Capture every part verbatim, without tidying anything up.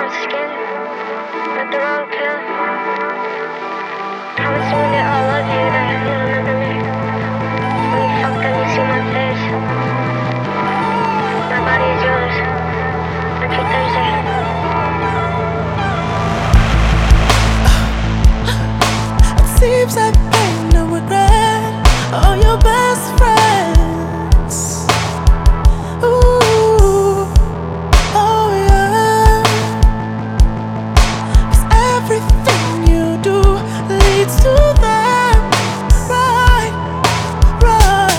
my skin, like the wrong pill. Promise me that I'll love you, that you'll remember me. When you fuck them, you see my face. My body is yours. Until Thursday. It seems like ain't no regret. All your best friends. Ooh, oh yeah. 'Cause everything you do leads to that. Right, right,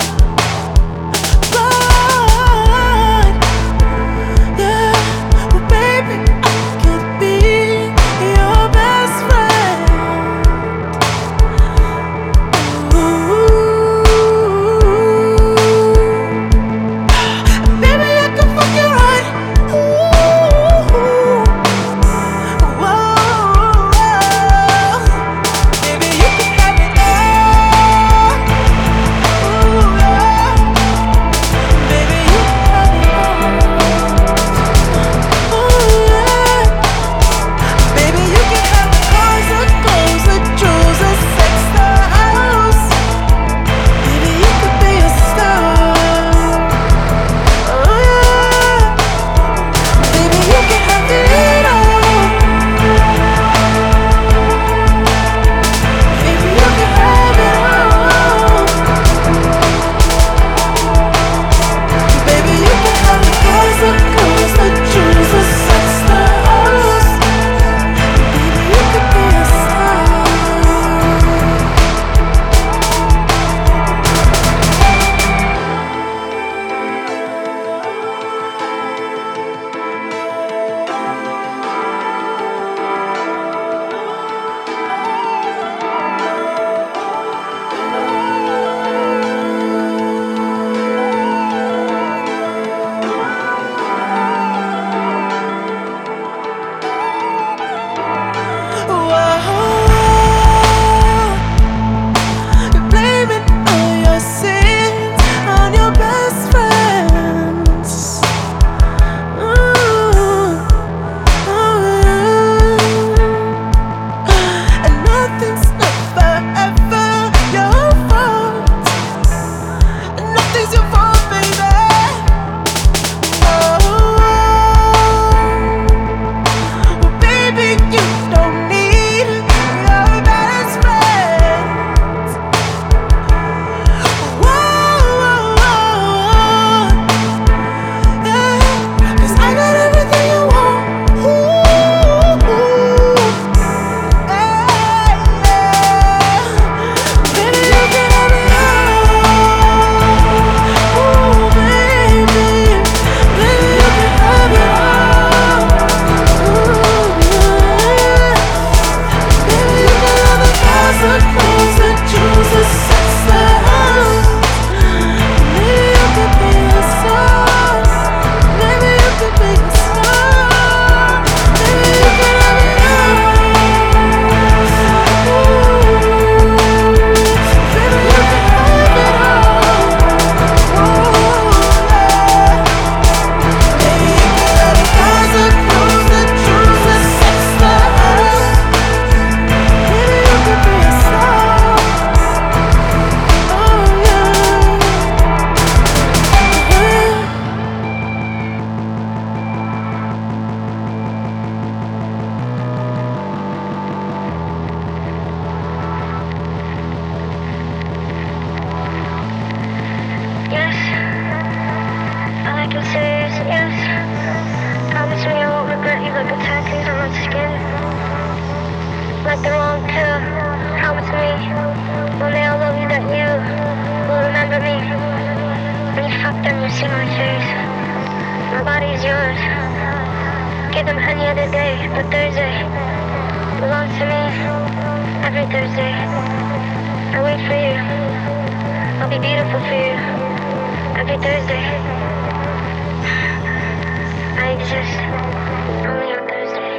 right. Yeah, well baby, I could be your best friend. Baby, I can fuck you right. Ooh, whoa. Baby, you can have it all. Ooh, yeah. Baby, you can have it all. Ooh, yeah. Baby, you can have the cars, the clothes, the jewels, the sex, the house. Baby, you could be a star. Oh yeah. Baby, you can have it all. Baby, you can have it all. Baby, you can have the cars, the clothes, the jewels, the sex, the house. Baby, you could be a star. You're blaming all your sins on your best friends. Ooh, oh yeah. And nothing's never ever your fault. And nothing's your fault, baby. Oh, well, baby, you don't need your best friend. Whoa, whoa, whoa, yeah. 'Cause I got everything you want. Ooh, yeah, yeah. Baby, you can have it all. Ooh, baby, baby, you can have it all. Ooh, yeah. Baby, you can have the cars, the clothes, the jewels, the sex, the house. Maybe you could be a star. Maybe you could be a star. Maybe you can have it all. Ooh, baby, you can have it all. Ooh, yeah. Maybe you can have the cars, the clothes, the jewels, the sex, the house. Maybe you could be a star. Oh yeah. Yes, all I can say is yes. Promise me I won't regret you like the tattoos on my skin. Like the wrong pill. Promise me one day I'll love you, that you will remember me. When you fuck them, you see my face. My body is yours. Give them any other day, but Thursday belongs to me. Every Thursday, I wait for you. I'll be beautiful for you. Every Thursday, I exist only on Thursday.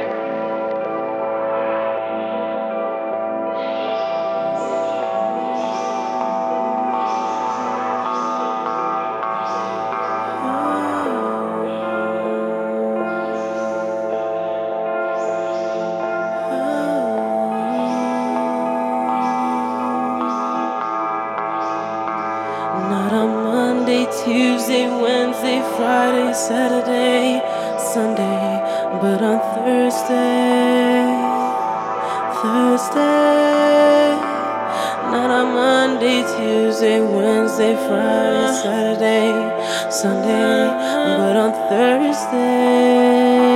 Tuesday, Wednesday, Friday, Saturday, Sunday. But on Thursday, Thursday, not on Monday, Tuesday, Wednesday, Friday, Saturday, Sunday. But on Thursday.